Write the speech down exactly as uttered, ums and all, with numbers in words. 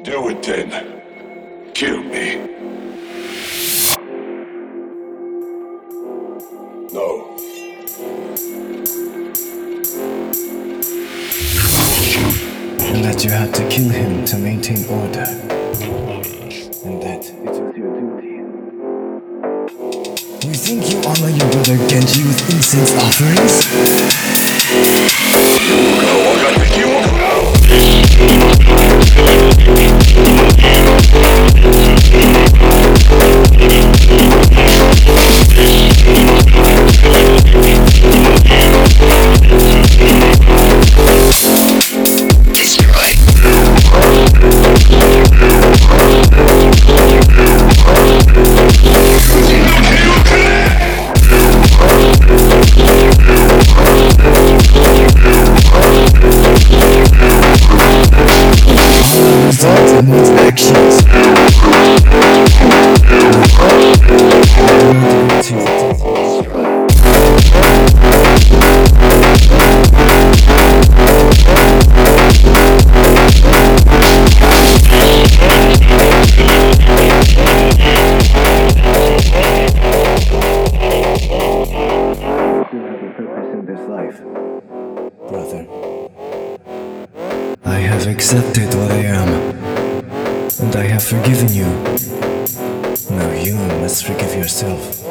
Do it then. Kill me. No. And that you had to kill him to maintain order. And that it was your duty. You think you honor your brother Genji with incense offerings? Results in one's actions. You have a purpose in this life, brother. I have accepted what I am, and I have forgiven you. Now you must forgive yourself.